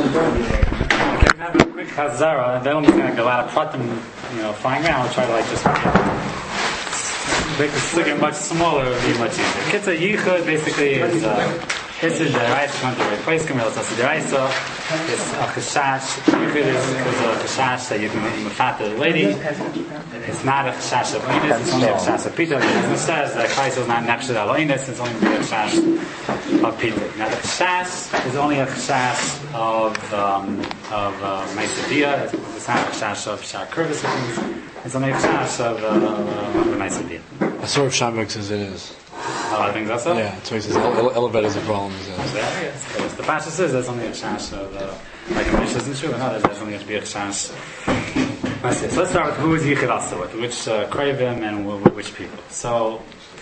have a quick chazara, and then I'm going to get a lot of pratim, flying around. We'll try to just make the sugya much smaller. It would be much easier. Kitzah yichud basically is this is the deraisa going to replace Kamil. It's also deraisa. It's a chashash. Yichud is because of a chashash that you can mafat the lady. It's not a chashash of oinus. It's only a chashash of pita. It says that Kaisa is not nefshad al oinus. It's only a chashash of pita. Now the chashash is only a chashash of meisadia. It's not a chashash of shar kurvis. It's only a chashash of meisadia. A sort of Shamik says it is. A lot of things also? Yeah, so he says elevators are problems. Yes. The Pasha says that's only a chance of, like a Mishnah isn't true, and others, there's only going to be a chance. So let's start with who is Yichud Asa, with which Kravim and with which people. So,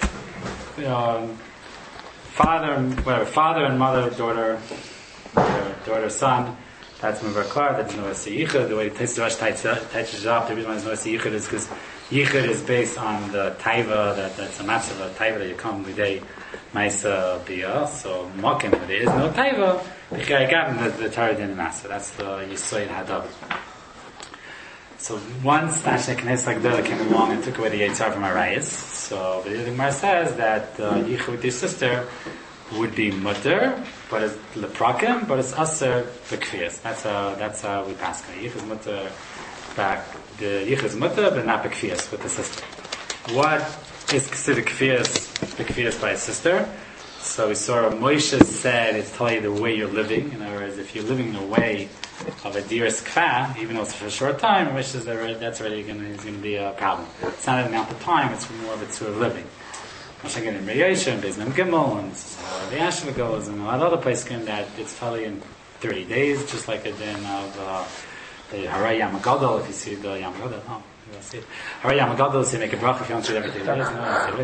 father and mother, daughter, son, that's Mavakar, that's Noasi Yichud. The way Tzidarash touches it up, the reason why it's Noasi Yichud is because Yichud is based on the taiva, that's a matzah of taiva that you come l'day ma'isa biyah. So mokim, where there is no taiva, the Torah didn't master. That's the Yisoid Hadav. So once Tashna Knesset Agdala came along and took away the Yitzhar from Arayis, so the Gemara says that Yichud with your sister would be mutter, but it's leprakim, but it's aser b'kfiyas. That's how we pass. Yichud is mutter back. The Yichud is mutter, but not b'kfiyas with the sister. What is considered b'kfiyas by a sister? So we saw Moshe said it's telling you the way you're living. In other words, if you're living in a way of a dearest kfah, even though it's for a short time, Moshe says that's already going to be a problem. It's not an amount of time; it's more of a sort of living. Moshe again in Riyosha and Beis Gimel and the Ashva goes and a lot of other places that it's probably in 30 days, just like a din of the Haray Yam Gadol. If you see the Yam Gadol, you'll see it. Haray Yam Gadol, so you make a bracha if you don't see it every 30 days.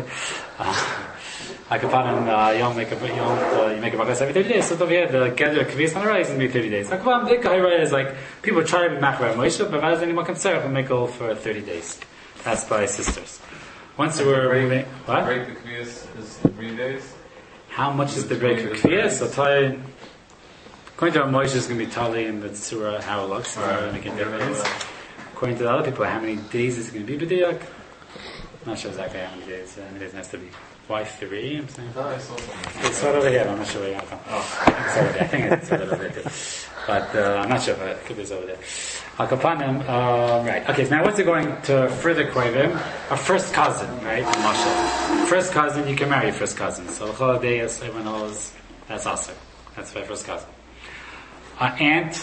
You make a bracha every 30 days. So over here, the gather kvis on the rise is going to be 30 days. Haray is like people try to be machar Moshe, but rather than anyone can serve and make all for 30 days. That's by sisters. Once we were moving, what? Break the kvias is 3 days. How much is the break of kvias? So tell according to our Moshe is going to be tali in the surah how it looks. According to the other people, how many days is it going to be b'diyak? I'm not sure exactly how many days. How many days it has to be? Why 3? I'm saying. I saw something. It's right over here. I'm not sure where you are. I think it's right over there too. But I'm not sure if it could be over there. Right. Okay, so now once you're going to further Koivim, a first cousin, right? Mashal. First cousin, you can marry your first cousin. So Choladeus, everyone knows, that's awesome. That's my first cousin. Aunt,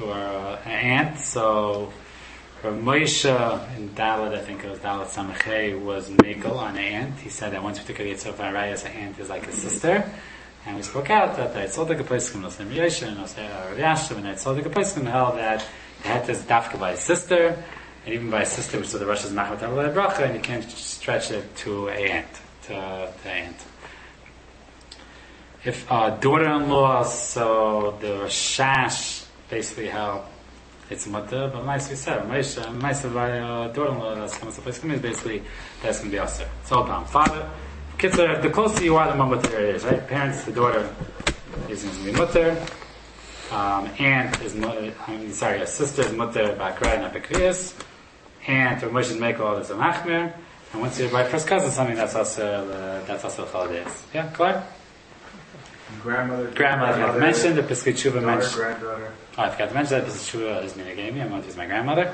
so Moshe in Dalet, I think it was Dalet Samachay, was Mekel on an aunt. He said that once we took a Yitzhak Arayas, an aunt is like a sister. And we spoke out that the Yitzhak Pesachim, no Sem Yesha, no Sem Rav and the Yitzhak Pesachim held that the het is dafka by a sister, and even by a sister, which is the Rosh is Machat Avlei Bracha, and you can't stretch it to a aunt, to aunt. If daughter-in-law, so the Rashash basically how it's mother, but nice we said, nice by daughter-in-law, that's coming to place is basically that's going to be usher. It's all down. Father, kids are, the closer you are, the more mutter it is, right? Parents, the daughter is going to be mutter. Aunt is a sister is mutter bakrai not bakrias. Aunt or Moshe Mekel is a machmer. And once you buy first cousin, something that's also chaladeis. Yeah, clear? Grandmother. I have mentioned the Pesach Tshuva mentioned. Granddaughter. Oh, I forgot to mention that Pesach Tshuva is Minagami. I'm going to use my grandmother.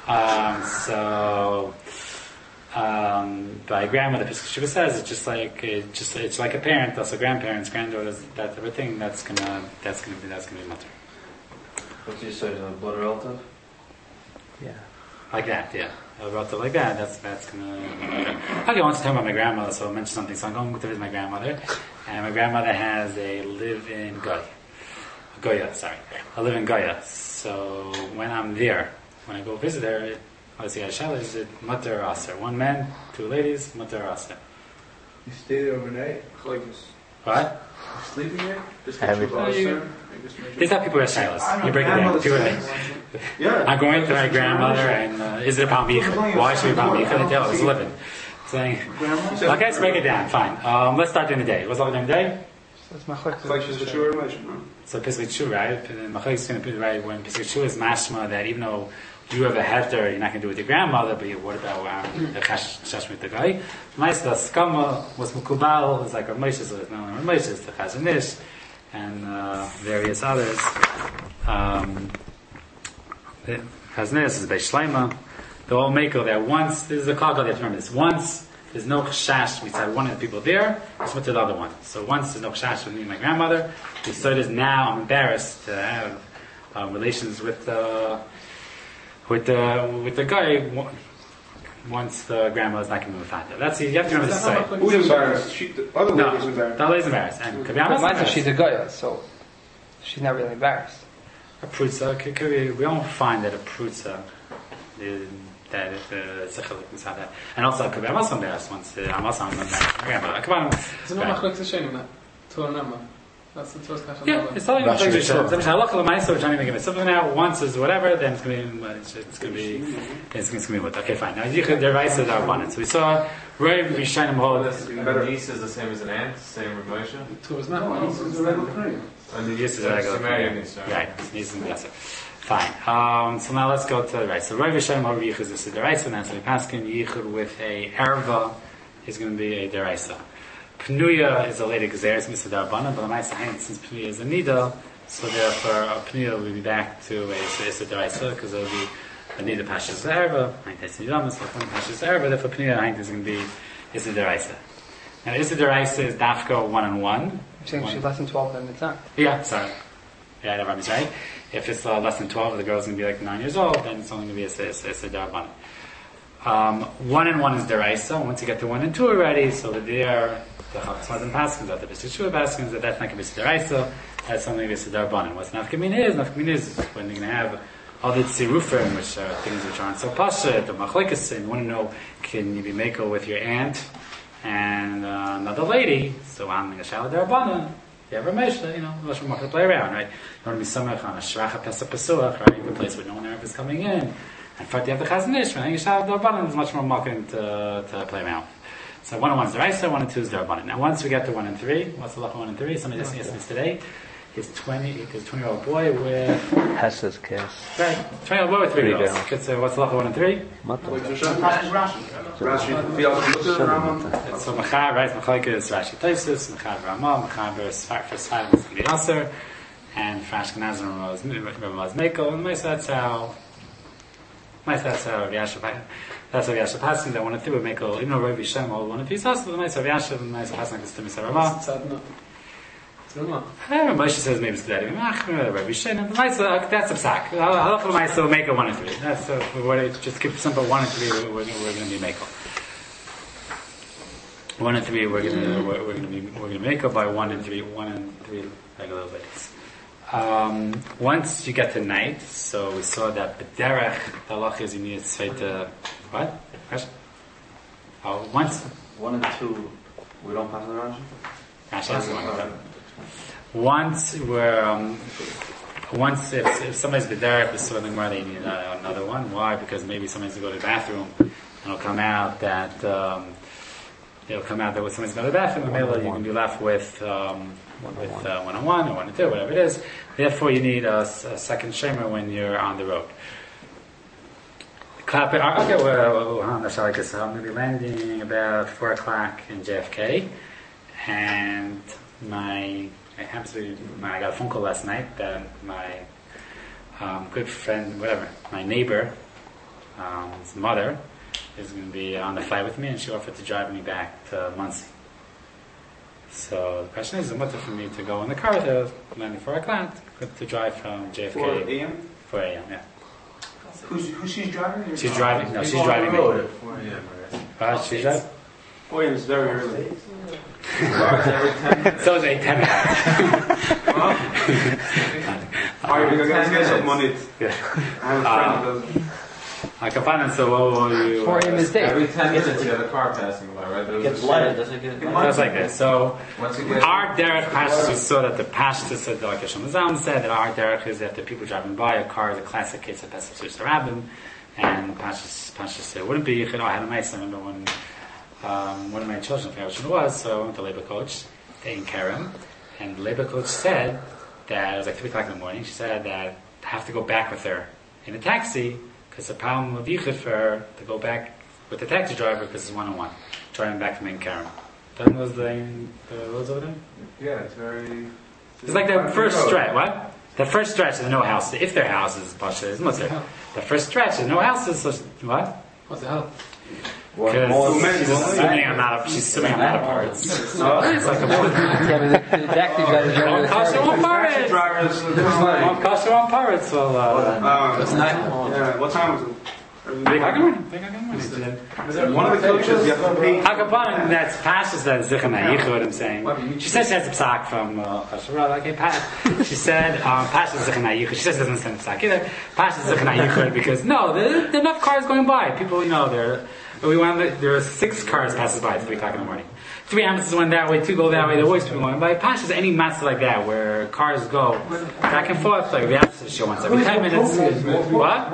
By grandmother, Pesach Tshuva says it's like a parent, also grandparents, granddaughters, that everything that's gonna be mutter. What do you say to a blood relative? Yeah. Like that, yeah. A relative like that, that's gonna be mutter. Okay, I want to talk about my grandmother, so I'll mention something. So I'm going to visit my grandmother, and my grandmother has a live in Goya. I live in Goya. So when I'm there, when I go visit her, obviously, Ashal is it mutter or aser? One man, 2 ladies, mutter or aser. You stay there overnight? What? You sleeping there? Just These are people who are shilas. You break it down. Yeah. I'm going to my grandmother, and is it a Palm Yichud? Why should it be Palm Yichud? I was living. Saying, okay, let's break it down. Fine. Let's start during the day. What's all during the day? So it's machlokes. Like she's the true relation, no? So Pesach Shu, right? Machlokes is going to be right when Pesach Shu is mashma that even though you have a heter, you're not going to do it with your grandmother, but what about the chash with the guy? Ma'aseh skama was mukubal, it was like Ramoshes, it was not only Ramoshes, the Chazanish, and various others. Chazanish is Beis Shleima. The whole makel there. Once, this is a klal, you have to remember this. Once there's no chash, we said one of the people there, it's with the other one. So once there's no chash with me and my grandmother, the third is now I'm embarrassed to have relations with the guy once the grandmother's not going to move father. That's you have to remember this side. Who's embarrassed? The other lady's embarrassed. The lady's embarrassed. And But Ma'aseh, she's a goya, so she's not really embarrassed. a prutza, we don't find that a prutza that it's a chiluk inside that. And also, I'm also embarrassed once I'm also embarrassed. Grandmother. It's not machlokes the same, man. Torah nama. That's the Torah's kasha. Yeah, it's telling you Rashi things. Yisrael. Which I look at the Ma'aseh, which I'm even giving something now. Once is whatever, then it's going to be what? Okay, fine. Now Yichud Deraisa Darbanan. So we saw Rav Rishonim hold. A niece is the same as an aunt, same with Moshe. Torah's not. This is a regular thing. And the This is a regular Sumerian thing. niece, Right, niece and yes. Fine. So now let's go to the right. So Rav Rishonim hold Yichud is a Deraisa, and that's the Paskin Yichud with a erva is going to be a Deraisa. Pnuya is a later Gezeres Misa Darbanan, but since Pnuya is a Nida, so therefore Pnuya will be back to a Issa Deraisa, because it will be a Nida Pashas Erva, Haintes Nidamas, Lachon Pashas Erva, therefore Pnuya Haint is going to be Issa Deraisa. Now Issa Deraisa is Dafka 1-on-1. You're saying she's less than 12, then it's not. Yeah, sorry. Yeah, that is right. If it's less than 12, the girl's going to be like 9 years old, then it's only going to be Issa Darbanan. 1-and-1 is Deraisa. Once you get to 1 and 2 already, so the Chachmas and Paskins, that the B'Shishua Paskins, that's not going to be Deraisa, that's something that's Darbanan. What's Nafkamina is when you're going to have other Tzirufim, which are things which aren't so Pashat, or Machlekes, and you want to know, can you be Mako with your aunt and another lady, so I'm going to shout Darbanan. You have a Meshla, let's play around, right? You want to be Samach on a Shracha Pesach Pesuach, right? A place where no one ever is coming in. And in fact, you have the Chazanish, when you shout Darbanan, there's much more market to play around. So 1-and-1 is Deraisa, 1 and 2 is Darbanan. Now once we get to 1 and 3, what's the Lacha 1 and 3? Somebody just asked us today. His 20-year-old boy with... Hes's kiss. Right, 20-year-old boy with 3 girls. What's the Lacha 1 and 3? Rashi. So Machar, right? Machalika is Rashi Taisus, Machar Ramah, Machar for Sfarim is going to be Aser, and for Ashkenaz and Ramah is Meko, and that's how Yashav. That's how Yashav Haskin that 1 and 3 would make even though Rav Yishem all 1 and 3 is also the Ma'aseh of Yashav and Ma'aseh Haskin is to Misa Ramah. Moshe says maybe it's that Rav Yishem and the Ma'aseh, that's a psak. Halacha Ma'aseh will make 1 and 3. That's just keep simple 1 and 3 we're going to be Meko. 1 and 3 we're going to make by 1 and 3 regular ladies. Once you get to night, so we saw that B'derech, the halach is you need to say to, what? Question? Once. 1 and 2, we don't pass the Rashi? Rashi has one. Once if somebody's B'derech, we saw them where they need another one. Why? Because maybe somebody's going to go to the bathroom, and it'll come out that somebody's going to the bathroom, and maybe you can be left with 1-on-1 or 1 and 2, whatever it is. Therefore, you need a second shemer when you're on the road. I'm going to be landing about 4 o'clock in JFK, and I got a phone call last night that my good friend, my neighbor, his mother, is going to be on the flight with me, and she offered to drive me back to Muncie. So the question is, what's it for me to go in the car to landing 4 o'clock to drive from JFK? 4 a.m.? 4 a.m., yeah. Who's she's driving? She's driving. No, she's driving me. 4 a.m. She's driving. 4 a.m. is very early. So is 8:10. Alright, we gotta get some money. Yeah. I have a friend who does. So what will you... 4 a.m. is day. Every 10 minutes you have a car passing by, right? It gets lighted, doesn't it get Just like this. So Once you get... our derech pashtus, we saw that the pashtus said, like Hashem Azam said, that our derech is that the people driving by a car is a classic case of Pesach Sush Rabbim, and pashtus said it wouldn't be Yichud. I had a mice. I remember when one of my children, I forgot which one it was, so I went to labor coach in Kerem, And the labor coach said that it was like 3 o'clock in the morning. She said that I have to go back with her in a taxi because the problem with Yichud for her to go back with the taxi driver because it's 1-on-1 driving back from Karen. Doesn't those the roads over there? Yeah, it's very. It's like the first stretch. What? The first stretch is no houses. If their house is Pasha, is Musar. The first stretch is no houses. So what? What's the hell? Because she's assuming I'm out of. She's assuming I'm out of parts. It's like a Yeah, but the taxi driver's one driving Kasha, one parrots. Drivers. One Kasha, one parrots. Well, That's night. Yeah, what time was it? big argument. One of the coaches, you have to pay. Akapan, that's Pasha's that Zichana Yichud, what I'm saying. She says she has a psak from Kasharah. Okay, she said Pasha's Zichana Yichud. She says she doesn't understand the psak either. Pasha's Zichana Yichud because no, there are enough cars going by. People, there are 6 cars passes by at 3 o'clock in the morning. 3 ambulances went that way, 2 go that way. There are always people going by. Pasha's any master like that where cars go back and forth. Like the ambulance show once every 10 minutes. What?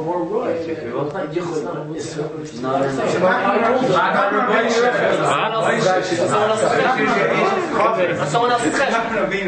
Someone else's session.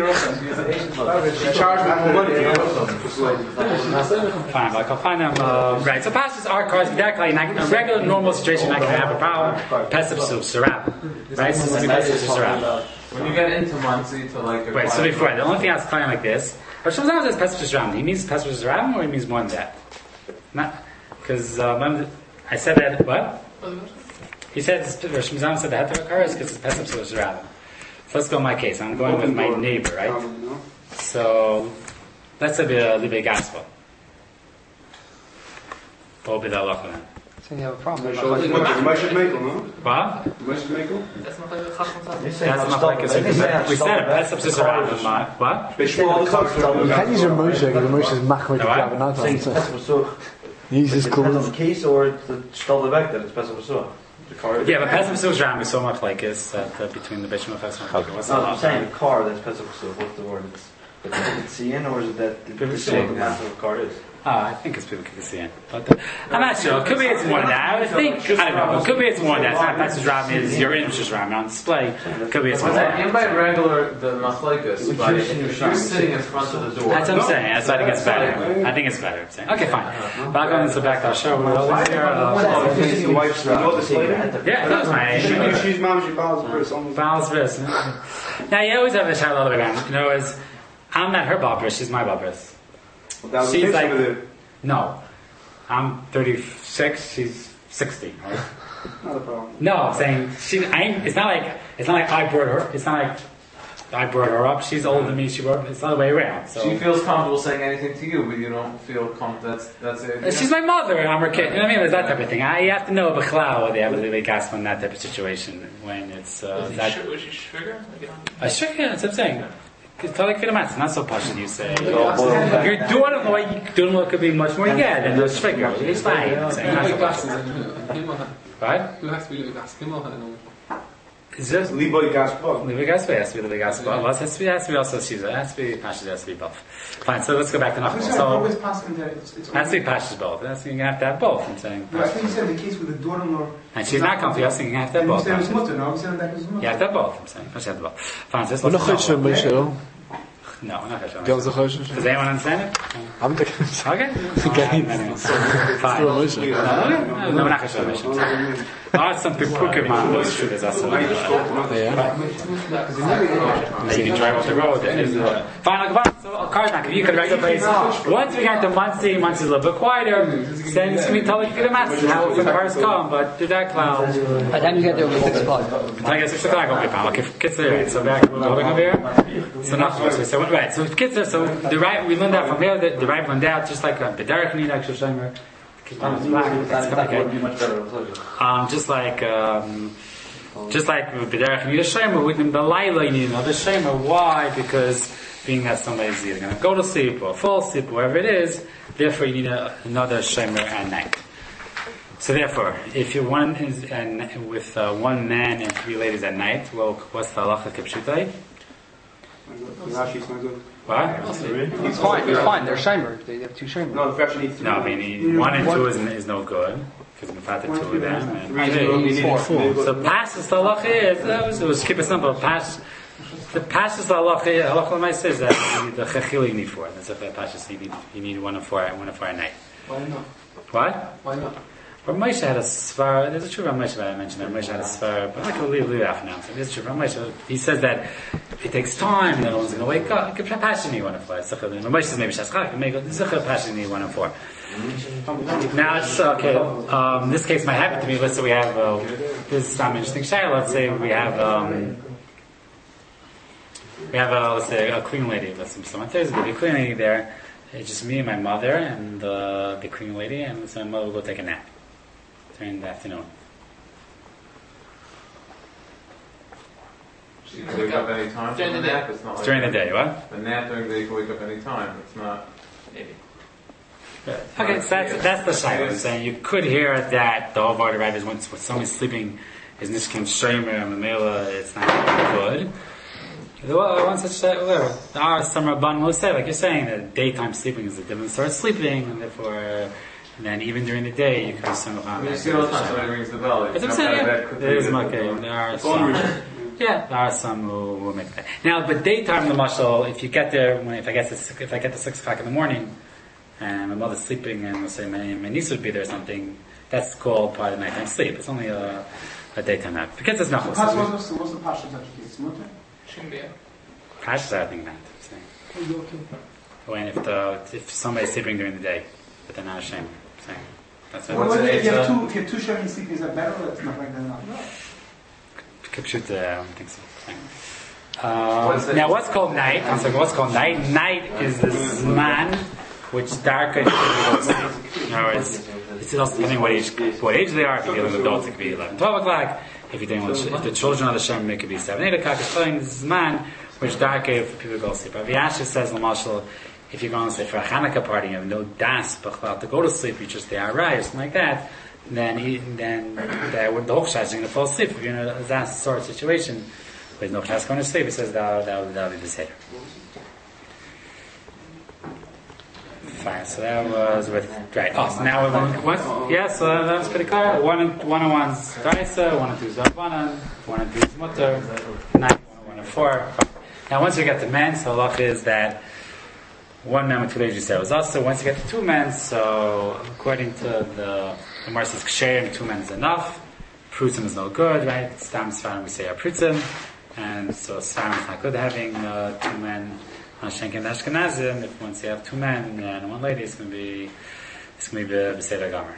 Fine, like I'll find them. Right, so passages are cars. Exactly, in a regular, normal situation, I can have a problem. Pesach Sarab, right? So it's Pesach Sarab. When you get into Muncie to like. Wait, so before the only thing I was clear like this. But Shimon says Pesach Sarab. He means Pesach Sarab, or he means more than that? Not because I said that. What? He said Shimon said the heter cars because it's Pesach Sarab. So let's go in my case. I'm going with my neighbor, right? So let's say the Libe Gospel. What will be the halacha then? So you have a problem. What? That's not like the Chacham. That's not like it's we said it. Pesach Sarab. What? Can use your Moshe, because Moshe is machmir to No, grab another Saying one. Pesach Besuch. Use his It depends on cool. the case or the Shtol back that it's Pesach Besuch. The car. Yeah, but Pesach Sarab is so much like this that between the Bishop and Pesach. What's the No, I'm saying halacha? the car that's Pesach Besuch. What's the word? It's seeing, or is it that the same half of the car is? I think it's people can see it, but I'm not sure. Could be it's more than that. I would think I don't know. Could be it's more than that. It's not Pesach Sarab is your interest Ram on display. Could be it's more than that. In by regular, the machlekes, but if you're sitting in front of the door. That's what I'm saying. That's why I think it's better. I think it's better. I'm saying. Okay, fine. But I'll go into the back. I'll show you. Yeah, that was my. She's mom, she bows first. Balance this. Now you always have a child all the way around. Is I'm not her balbris, she's my balbris. She's like no. I'm 36, she's 60. Right? Not a problem. No, I'm saying it's not like I brought her. It's not like I brought her up. She's older than me. It's not the way around. So. She feels comfortable saying anything to you, but you don't feel comfortable. That's it. She's my mother, and I'm her kid. You know what I mean? There's that type of thing. You have to know b'chlal what they have to do in that type of situation when it's Was she sugar? Sure, yeah, that's what I'm saying. It's like it's not so posh that you say. Your daughter could be much more yeah than the shviger. It's fine. I'm saying not so posh. What? You have to be living gas. Is this Liboy Gaspar. Liboy Gaspar has to be Liboy Gaspar. Well, it has to be also Shiza. It has to be Pashas. It has to be both. Fine. So let's go back to Nachman. So it has to be Pashas both. That's you're gonna have to have both. I'm saying. I think you said the case with the daughter-in-law. And she's not comfy. I was thinking you have to have both. You said it was mutter, no? You said that was mutter. You have to have both. I'm saying. I should have both. Fine. So We're not let's going to Moshe, though. No, we're not going to Girls are Choshen. Does anyone understand it? I'm the Okay. Fine. No, we're not going to show mission. Some people man those shooters are so. You can drive off the road. Fine, so a car back. If you could regular place. Once we got to Muncie is a little bit quieter. Then it's going to be totally good amounts how the cars come, but to that cloud. By the time you get there, it'll be 6 o'clock. I guess 6 o'clock. Okay, pal. Okay, kids there. So back, we're going over here. So not so right. So kids there. So the right, we learned out from there. The right learned out just like the Derek need actual Shomer. Just like with B'derech you need a Shomer, with the Laila you need another Shomer. Why? Because being that somebody's either going to go to sleep or fall asleep, wherever it is, therefore you need another Shomer at night. So therefore, if you're one is with one man and 3 ladies at night, well, what's the halacha kipshutai? What? It's fine. They're Shimer. They have 2 Shimer. No, the fraction needs 3. No, I mean 1 and 2 is no good because we found the 2 of them. And 3 so passes the halacha is it was keep it simple. Pass The Pashas halacha l'maaseh is that the chechil you need four. That's a Pashas you need one of four at night. Why not? What? Why not? Rav Moshe had a svar. There's a true Rav Moshe that I mentioned. Rav Moshe had a svar, but I'm not going to leave it off now. So there's a true Rav Moshe. He says that it takes time. No one's going to wake up. You could passion you one of four. Rav Moshe says maybe Shachak. Maybe this is a passion you one of four. Now it's okay. This case might happen to me. Let's say we have this is some interesting shayla. Let's say we have let's say a clean lady. Let's say someone Thursday, there'll be a clean lady there. It's just me and my mother and the clean lady, and so my mother will go take a nap during the afternoon. She can wake up any time During from the the day. nap. It's not like During the day, what? The nap during the day you can wake up any time. It's not. Maybe. Okay, so that's the shayla. I'm saying you could hear that the whole Varda Rav is when someone's sleeping is nishkin shremer and mamela, it's not good. Well, one such whatever. Our summer bun will say, like you're saying, that daytime sleeping is the different sort of sleeping, and therefore, and then even during the day you can be some I mean, you see all the time somebody rings the bell. That's what I'm saying. There is okay. There are some. Yeah, there are some who will make that. Now, but daytime, the mashal, if you get there, if I get to 6 o'clock in the morning, and my mother's sleeping, and let's say my niece would be there or something, that's called part of nighttime sleep. It's only a daytime nap. Because it's not. What's the Pasha that you get? Mutter? Shouldn't be. Pashas, I think not. When if somebody's sleeping during the day, but they're not ashamed. Saying that's what. Well, if you have two sharing sleep, is that better or that's not like that now? Kipshut, I don't think so. Now, what's called night? I'm sorry, what's called night? Night is the zman which darker is go to sleep. In other words, it's also depending what age they are. If you're dealing with adults, it could be 11, 12 o'clock. If you're dealing with if the children of the Shem, it could be 7, 8 o'clock. It's telling the zman which darker for people to go to sleep. Rav Yasha says, Lamashal, if you're going to say for a Hanukkah party, you have no das, but to go to sleep, you just stay alright, or something like that. Then the whole shas is going to fall asleep. If you're in a das sort of situation with no shas going to sleep, he says that'll be the seder. Fine. So that was with right. Oh, so now so that was pretty clear. 1 and 1's Daisa, 1 and 2's Rabbanan, 1 and 2's Mutter, 9, 1 and 4. Now once we get to men, so halach is that 1 man with 2 days you said was also. Once you get to 2 men, so according to the Gemara says ksherim, 2 men is enough. Prutzim is no good, right? Stam Sfarim we say are prutzim, and so Sfarim is not good having 2 men. Shenken Ashkenazim, if once you have 2 men and 1 lady, it's going to be Beseder Gomer.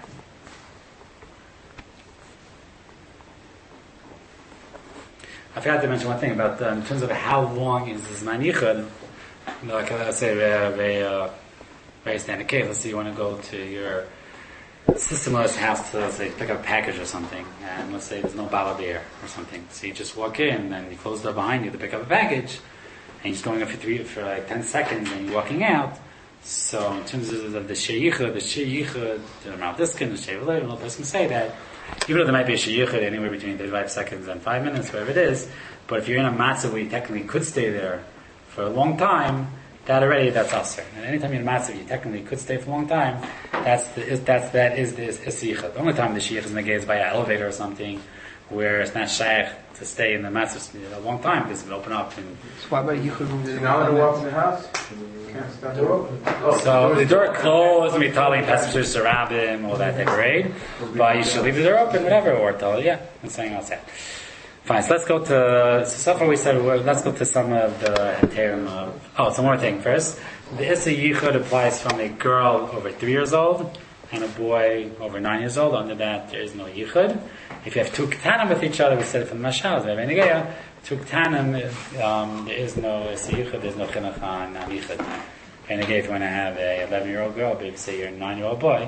I forgot to mention one thing about in terms of how long is this Zman Yichud. Like let's say very standard case. Let's say you want to go to your sister-in-law's house to let's say pick up a package or something, and let's say there's no bottle beer or something. So you just walk in and you close the door behind you to pick up a package. And you're just going up for like 10 seconds and you're walking out. So in terms of the Sheyichud, the Rav Diskin, the Sheyichud, no person can say that. Even though there might be a Sheyichud anywhere between 35 seconds and 5 minutes, whatever it is, but if you're in a matzah where you technically could stay there for a long time, that's usher. And anytime you're in a matzah, you technically could stay for a long time, that is the Sheyichud. The only time the Sheyichud is negated by an elevator or something, where it's not shaykh to stay in the matzah a long time because it will open up. And So why about Yichud? You're not allowed to walk in the house? Can't stop the door open? so the door closed, and we tell him passengers surround him, all that decorate. But you should leave the door open, whatever, or tell and saying outside. Fine, so let's go to, so far we said, let's go to some of the heterim of, one more thing first. The Issa Yichud applies from a girl over 3 years old and a boy over 9 years old. Under that, there is no Yichud. If you have 2 Ketanim with each other, we said it from the Mashal, we have Enigaya, 2 Ketanim, there is no Issa Yichud, there's no Chinuch on Yichud. Enigaya, if you want to have a 11-year-old girl, but if you say you're a 9-year-old boy,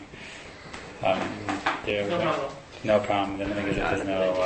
no problem. Then there's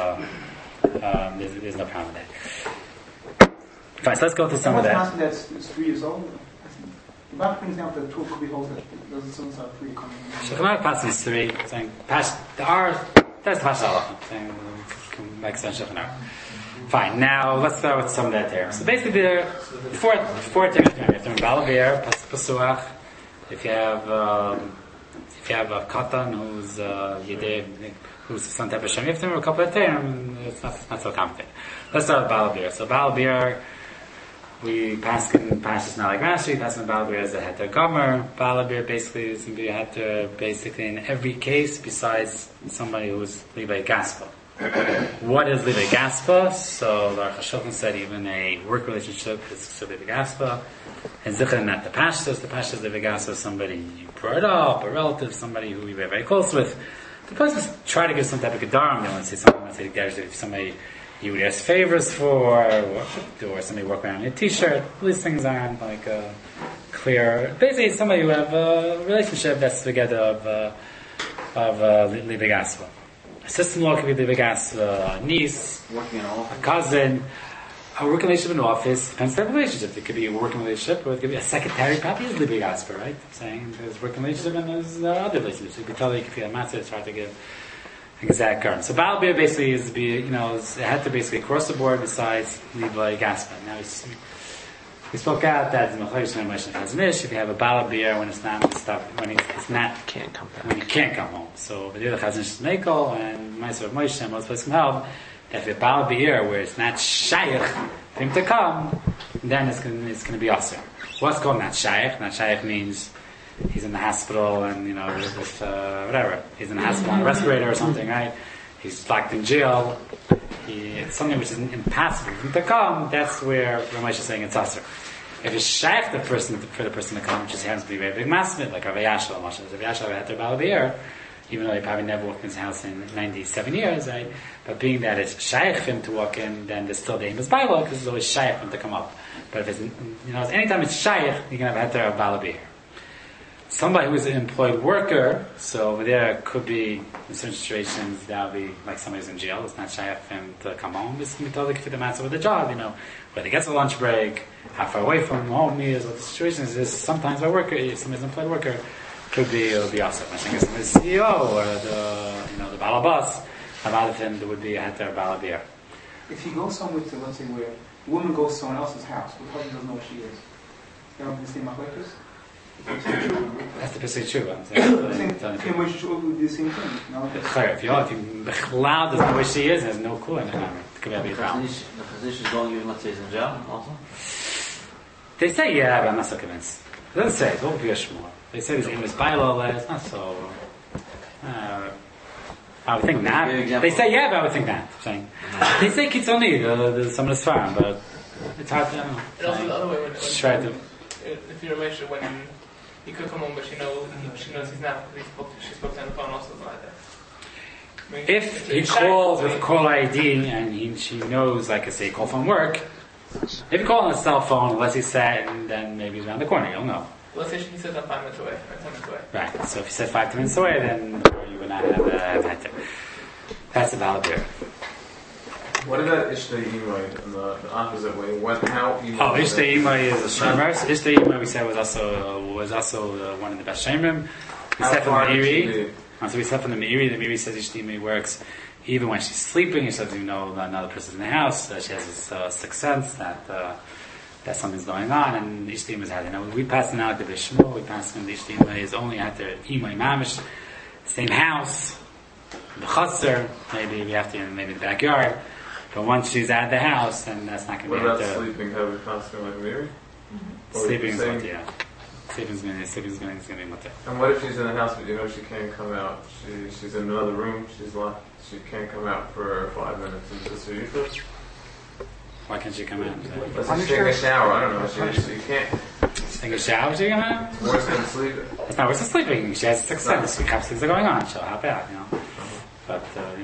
no problem with that. Fine, so let's go to some of that. That's 3 years old. The Bach brings down that 2 could be old, that those sons are 3 coming. Shechamar Passin is 3, saying, that's the Pasha Halacha, saying, like San Shechamar. Fine, now let's start with some of that there. So basically, there are 4 things. You have to Baal Be'er, Pasuach, if you have If you have a katan who's Yedei, who's some type of Shem, you have to remember a couple of terms, it's not so complicated. Let's start with Balabir. So Balabir, we pass in Pashas not like Rashi, we pass in Balabir as a Heter Gomer. Balabir basically is going to be a Heter basically in every case besides somebody who's Livei Gaspa. What is Livei Gaspa? So the Aruch HaShulchan said even a work relationship is still Livei Gaspa. And Zichar not the Pashtas. The Pashtas Livei Gaspa is somebody you brought up, a relative, somebody who you're very close with. The person try to give some type of Gedarim. They want to say something, let's say if somebody you would ask favors for, or somebody work around in a t-shirt. These things aren't like clear. Basically, somebody who have a relationship that's together of Livei Gaspa. A sister-in-law could be Livei Gaspa, a niece, Working in all. a cousin, a working relationship in the office. Depends on the relationship. It could be a working relationship, or it could be a secretary. Probably is Livei Gaspa, right? I'm saying there's working relationship and there's other relationships. You can tell you can feel a matzah. It's hard to give exact term. So Baal Bir basically is it had to basically across the board besides Livei Gaspa. Now we spoke out that the Mechayish and Moshe Chazon Ish, if you have a Baal Bir when it's not stuff when it's not Can't come back. when you can't come home. So the other Chazon Ish is Mekel and Meiser of Moshe and most places can help that if you have Baal Bir where it's not shaykh for him to come, then it's going to be awesome. What's called not shaykh? Not shaykh means he's in the hospital and, with whatever. He's in the hospital on a respirator or something, right? He's locked in jail. It's something which is impossible for him to come. That's where Ramesh is saying it's usher. If it's shaykh for the person to come, which happens to be a very big masmid, like Rav Yashal, Rav Yashal had their Baal Bir, even though he probably never walked in his house in 97 years, right? But being that it's shaykh for him to walk in, then there's still the aim is Bible, because it's always shaykh for him to come up. But if it's, anytime it's shaykh, you can have a Baal Bir. Somebody who's an employed worker, so over there it could be, in certain situations, that would be like somebody's in jail, it's not shy for him to come home, it's going to be totally fit the matter with the job, whether he gets a lunch break, how far away from home he is, what the situation is. Sometimes a worker, if somebody's an employed worker, it'll be awesome. I think it's somebody's CEO, or the balabas, about him, there would be a heter balabir. If he goes somewhere to, let's say, where a woman goes to someone else's house, but husband doesn't know where she is, you know, the same machlokes? That's the Pesach Tshuva. It would be the same thing. No? If the cloud doesn't know where she is, there's no clue in the could be a big problem. The Chazon Ish is going even, let's say, he's in jail also? They say yeah, but I'm not so convinced. It doesn't say, it won't be a shmur. They say there's Amos Bailo, it's not so... I would think not. They say yeah, but I would think not. They say Kitzoni, some of the Sfarim, but it's hard to know. And also the other way, if you're a Moshe, when he could come home, but she knows he's not, because she spoke to him on the phone also, something like that. If he calls with call ID and she knows, like I say, call from work, if you call on a cell phone, unless he's sat and then maybe he's around the corner, you'll know. Let's say he says I'm 5 minutes away, or 10 minutes away. Right, so if you said 5 to minutes away, then you would not have heter. That's a valid beer. What about Ishtay Imai in the opposite way? How Imai? Oh, Ishtay Imai is a Shomer. Ishtay Imai we said was also one of the best Shemrim. We said from the Meiri. So we said from the Meiri. The Meiri says Ishtay Imai works even when she's sleeping. She doesn't even know that another person's in the house. She has this sixth sense that something's going on. And Ishtay Imai is had. We pass it out to Bishmo. We pass it. Ishtay Imai is only after Imai Mamish, same house, the Chaser. Maybe we have to maybe the backyard. But once she's at the house, then that's not going to be. What about sleeping? Have we constantly like Mary? Sleeping is what, yeah. Sleeping is going to be mutter. And what if she's in the house, but she can't come out? She's in another room. She's locked. She can't come out for 5 minutes. Is this what you feel? Why can't she come out? Let's just take a shower. I don't know. She can't. Take a shower, she come out? Worse than sleeping. It's not worse than sleeping. She has a sixth sense. She has things are going on. She'll hop out, But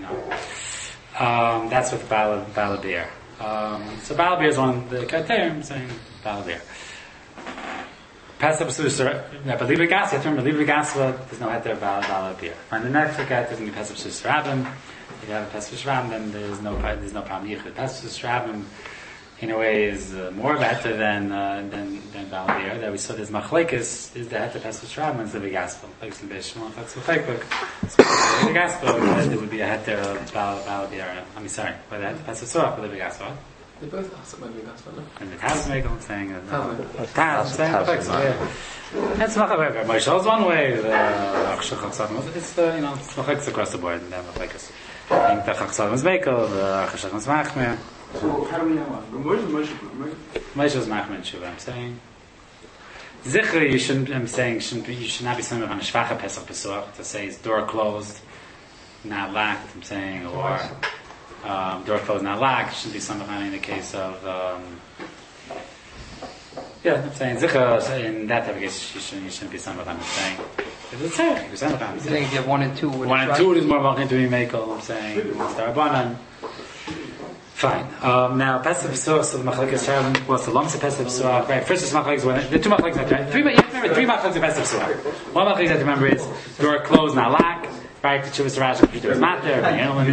that's with Balabir. So Balabir is one of the Katerim saying Balabir. Pass up Susar, but Livei Gaspa, you have to remember, Livei Gaspa, there's no head there Balabir. And the next forget, there's going to be Pass up Susar Rabbim. If you have a Pass up Susar Rabbim, then there's no problem. Yichud. Pass up Susar Rabbim, in a way, is more of a heter than Balabir. That we saw there's Machlekes, is the heter Pass up Susar Rabbim, is Livei Gaspa. Like some Beishmon, that's what Fekbuk. So Livei Gaspa, there would be a heter of Balabir. Sorry, but the heter Pass up Susar Rabbim, Livei Gaspa. They both asked about me, that's funny. And the Taz Mekel, I'm saying. Taz, That's not way. Moshel's one way. The it's it's machlekas across the board. And then machlekas. I think the Chachsad was Mekel, the Chachsad was Machmir. So how do we know what? Moshel's Machmir and Shuva. I'm saying. Zichri, you shouldn't. I'm saying you should not be something on a Shvacha Pesach Pesuach to say his door closed, not locked. I'm saying, or door closed, not locked. It shouldn't be something in the case of. I'm saying Zichri in that type of case you shouldn't be something. I'm saying. It's a you're saying. I think if you have 1 and 2, 1 and 2 is more welcome to be Mekel. I'm saying it's Darabanan. Fine. Now, Pesach Pesuach, so the Machlekes Shem, what's the lumps of Pesach Pesuach? Right, first is Machlekes, the 2 Machlekes, right? You have to remember 3 Machlekes of Pesach Pesuach. One Machlekes you have to remember is door closed, not locked. Right, the Chuvas Rash, Peter is not there.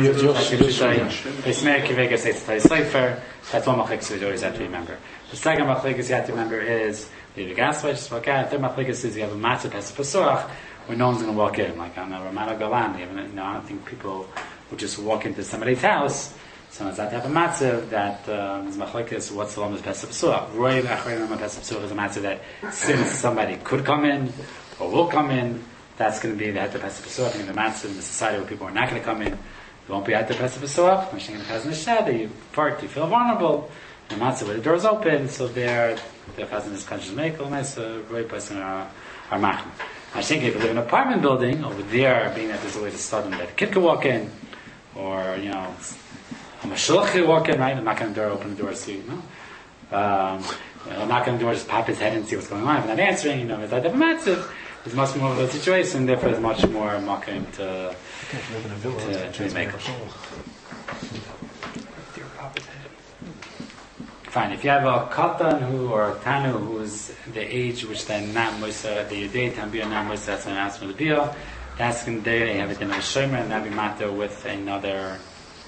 That's one Machlekes you always have to remember. The second Machlekes you have to remember is the Gasway, just walk out. The third Machlekes is you have a Matzah Pesach Pesuach where no one's going to walk in, like on a Ramat Galan. I don't think people would just walk into somebody's house. So it's that type of matzah that is machlekes. What's the lomos Pesach Pesuach? Roy Achrein Pesach Pesuach is a matzah that since somebody could come in or will come in, that's going to be the head of Pesach Pesuach. In the matzah in the society where people are not going to come in, it won't be head of Pesach Pesuach. When you're in the Chazon you fart, you feel vulnerable. The matzah where the door is open, so there the Chazon is conscious Mekel, nice Roy person are machim. I think if you live in an apartment building over there, being that there's always a student that a kid can walk in, or I'm a shulch can walk in, right? I'm not going to open the door, see, I'm not going to door, just pop his head and see what's going on. If I'm not answering, it's that type of matzah. There's much more of a situation, therefore there's much more makim to make. Fine. If you have a katan or a tanu who's the age which they're not musa, the yudei tambia not musa, that's an announcement of the bia. That's going to they have it in a shomer and that be matter with another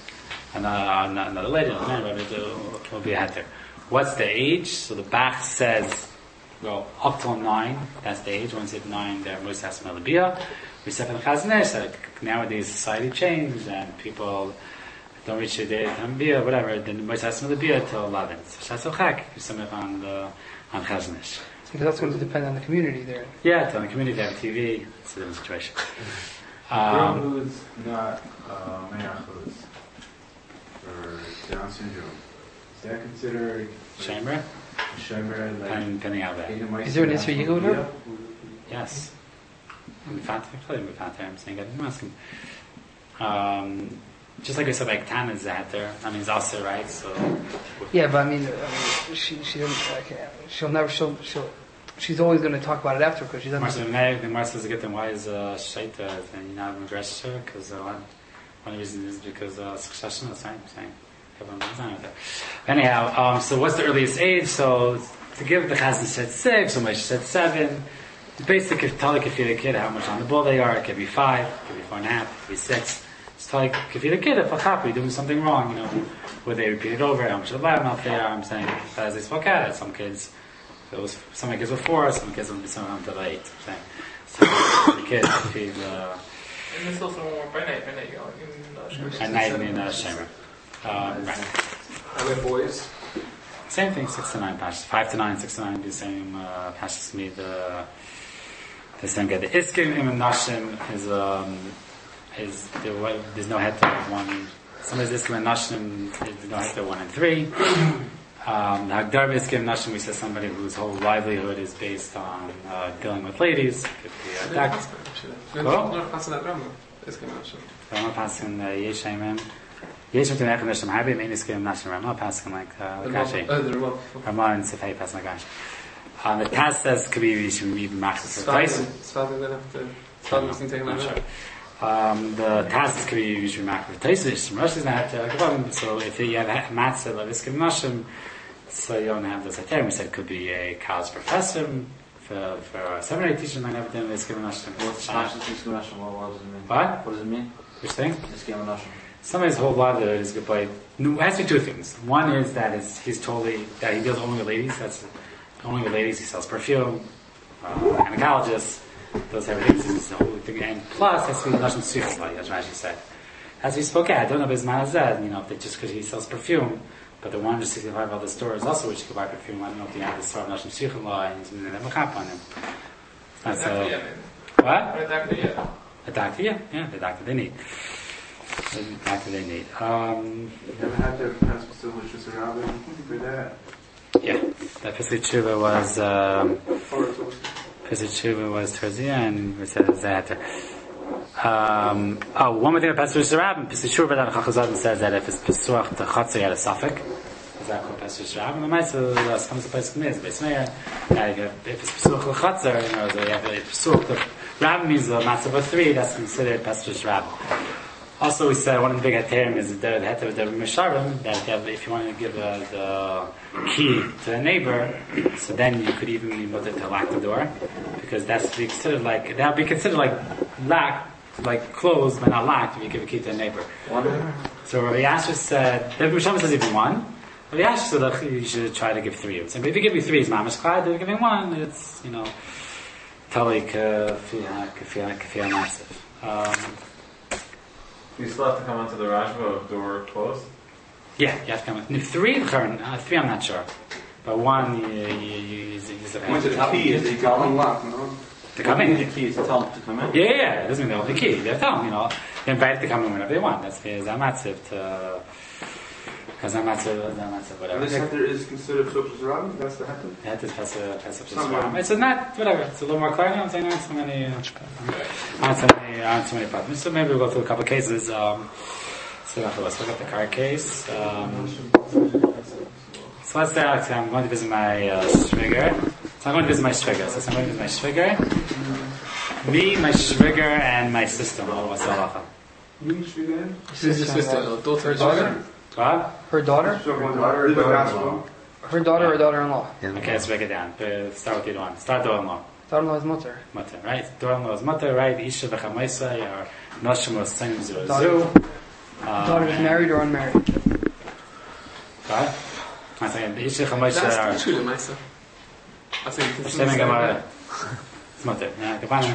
lady, will be a hatter. What's the age? So the Bach says, up till 9, that's the age. Once you hit 9, they're Moshe Hashem Elabiyah. We said in the Chazon that nowadays society changed and people don't reach the day of Tambiyah, whatever, then Moshe Hashem Elabiyah till 11. So Shatzal you sum it on Chazon. Because that's going to depend on the community there. Yeah, it's on the community, they have TV, it's a different situation. Girl who's not Me'achuz for Down syndrome, is that considered Shamer? Shamer, like depending on that. Is there an issue you go to? Yes. I'm saying I didn't ask him. Just like I said, like Tan is out there. I mean, it's also right. So yeah, but I mean, she doesn't. She's always going to talk about it after because she doesn't. The Mar says get them why is shaita and you're not aggressive her because one reason is because succession. That's right. I'm saying. Anyhow, so what's the earliest age? So to give the Chazon said 6, so Moshe said 7. The basic if tell if you're a kid how much on the ball they are. It could be 5, it could be 4.5, it could be 6. Just tell if you're a kid if a chap doing something wrong, where they repeat it over, how much of the they are. I'm saying as they spoke at it. Some kids were 4, some kids will be somewhere until 8. I'm saying so the kids if he's and there's also one more by night, at night in Shemer. Right. Are they boys? Same thing, 6 to 9 pashas. 5 to 9, 6 to 9, the same pashas me. The same guy. The Iskim Imam Nashim is there's no head to 1. Somebody's Iskim and Nashim, there's no head to 1 and 3. The Hagdar Iskim Nashim, we say somebody whose whole livelihood is based on dealing with ladies. Could be a doctor. Not passing that drama. Iskim Nashim. I'm passing Yeshayim. Yeshayim to Nechon Nashim Habi, main Iskim Nashim. I'm not passing like Kashi. Ramah and Sefei passing like Kashi. The Taz says could be you should read Machzor for Tyson. The Taz could be you should read Machzor for Tyson. Rosh is not so if you have Matzah of Iskim Nashim, so you don't have this Heter. We said it could be a college professor for a seminary teacher might have done Iskim Nashim. What's Iskim Nashim? What does it mean? What does it mean? Which thing? Iskim Nashim. Somebody's whole lot of it is good by. It has to be 2 things. One is that he's totally that he deals only with ladies. That's only with ladies. He sells perfume, gynecologist, those type of things. It's the whole thing. And plus, has to be Lashon Tzricha, as Rashi said. As we spoke at, I don't know if his man said, if just because he sells perfume, But the 165 other stores also which you could buy perfume. I don't know if you have the store of Nashim Shichel law and he's never chap on him. That's what? A doctor, yeah, the doctor they need. The doctor they need. You ever had to pass facilities around for that? Yeah, that Pesach Tshuva was towards the end. We said that. One more thing about Pesach Rabbim. Pesach Tshuva that Chacham says that if it's Pesach to Chatzah, you had a suffix. Is that called Pesach Rabbim? The Ma'aseh das comes to Pesach Meir. If it's Pesach to Chatzah, so you have a Pesach to Rabbim means the Matzah of 3. That's considered Pesach Rabbim. Also, we said one of the big heterim is the heter of the Misharim, that if you want to give the key to the neighbor, so then you could even be able to lock the door, because that would be considered like locked, like closed but not locked if you give a key to the neighbor. So Rabbi Yasher said, the Misharim says even one. Rabbi Yasher said that you should try to give 3. So if you give me 3, it's mamash klad. If you're giving 1, it's tali kafiyah massive. You still have to come onto the Rashba door closed? Yeah, you have to come in. 3, 3 I'm not sure. But 1, you use the Once the key is, you can unlock, no? to come in. The key is to tell them to come in. Yeah, it doesn't mean they hold the key. They have to tell them, They're invited to come in whenever they want. That's the Zamatziv to... Because Zamatziv, whatever. This heter is considered Pesach Rabbim? That's the heter? That is Pesach Rabbim. It's not, whatever. It's a little more clear now. I'm saying not so many problems. So maybe we'll go through a couple of cases. So let's look at the car case. So let's say I'm going to visit my Shviger. So I'm going to visit my Shviger. Me, my Shviger, and my sister. What's the halacha? You Shviger? She's your sister, daughter, daughter? What? Her daughter? Her daughter or daughter-in-law? Okay, let's break it down. Start with either one. Start daughter-in-law. Daughter-in-law is mutter. Mutter, right? Daughter-in-law is mutter, right? Isha v'chamaisa, or noshim or sing zu. Daughter is married or unmarried? What? I'm saying, Isha v'chamaisa are... That's true, Maisa. I think it's It's mutter. Yeah,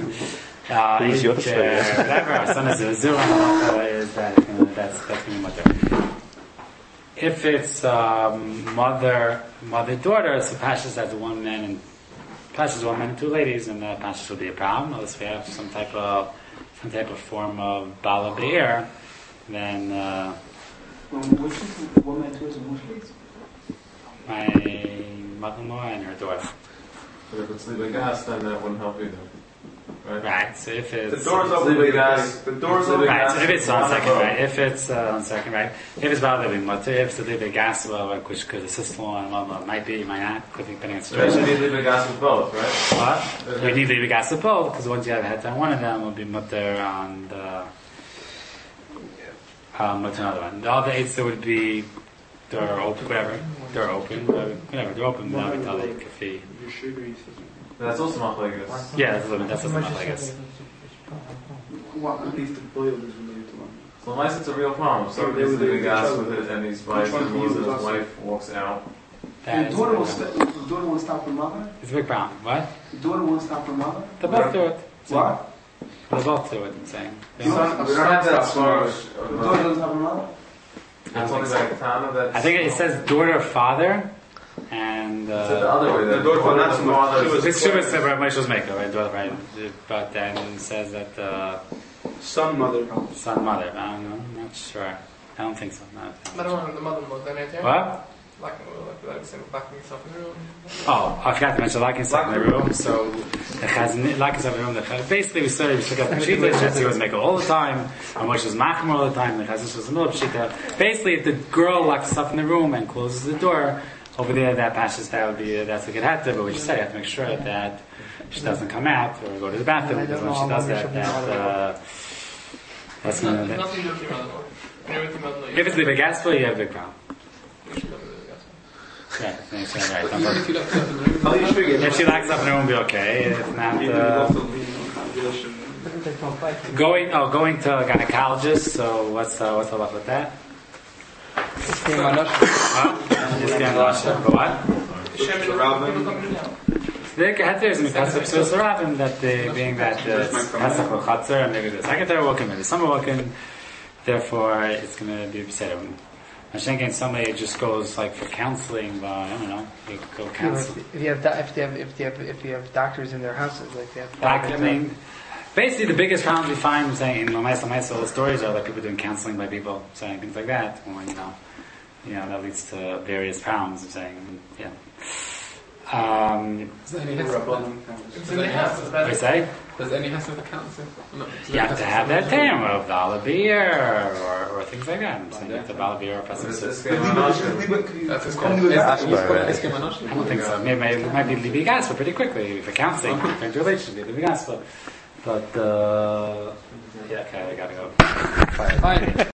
whatever, our son is a zu, is that's going to be mutter. If it's mother-daughter, so Pashas has one man and 2 ladies, and Pashas will be a problem. Unless we have some type of form of Bala Be'er, then my mother-in-law and her daughter. But if it's leaving gas, then that wouldn't help either. Right. So if it's The door's open with gas. The door's open. right. So if it's on second, right. If it's on second, right. If it's Bala Be'er, if it's the gas, which could the sister-in-law and mother might be, might not, could be depending on the So you situation. need leaving gas with both, right? What? You need to leave a gas of both, because once you have head on one of them, will be mutter on the mutter another one. The other 8 there would be they're open, whatever. They're open, whatever. They're open. Now we tell the kafi. That's also machlekes. Yeah, that's a little bit. That's also not, I guess. What at least the boil is related to one. So unless it's a real problem, somebody's leaving gas with it and he's buys and moves and his wife walks out. That The is daughter a- will stop her mother? It's a big problem. What? The daughter won't stop her mother? They both do it. What? They both do it. I'm saying. We don't have that smart. The daughter doesn't have her mother? It's only like Tana that. I think it says daughter, father, and. It's the other way. The daughter will not so much. This should have said Moshe's maker, right? Daughter, right? But then it says that Son, mother. son, mother. I don't know. I'm not sure. I don't think so. No. I don't want the mother-in-law, then I What? like backing yourself in the room. Oh, I forgot to mention locking stuff in the room. So the chazan locking stuff in the room. Basically, we started. We took out the pshita. Jesse was making all the time. And Moshe was machmer all the time. The chazan was in the middle of pshita. Basically, if the girl locks stuff in the room and closes the door over there, that passes. That would be that's a good hatter. But we just say you have to make sure that she doesn't come out or go to the bathroom, because when she does that, that's Nothing not. to do with your mother-in-law. If it's the big gas for you have a big problem. Yeah, thanks, right. If she locks up in her room, will be okay. If not, going to a gynecologist. So what's the luck with that? Just getting Russia. But what? The Keter is Pesach Pesach Rabbim, that being that it's Pesach or Chatzar, and maybe the second Torah walking, maybe the summer walking. Therefore, it's going to be better. Mashenkin, somebody just goes like for counseling, I don't know, you go counsel. If you have doctors in their houses, like they have. I mean, basically the biggest problems we find saying in Lamaisa, the stories are like people doing counseling by people, saying things like that. Well, that leads to various problems of saying, yeah. It's in the house. What do you say? Does any house have a counselor? You have to have that term of Balabir or things like that. I'm saying you have to Balabir or Pesach. I don't think so. Maybe it might be Libi Gaspa pretty quickly. For counseling, for relationship, Libi Gaspa. But, yeah, okay, I gotta go. Fine.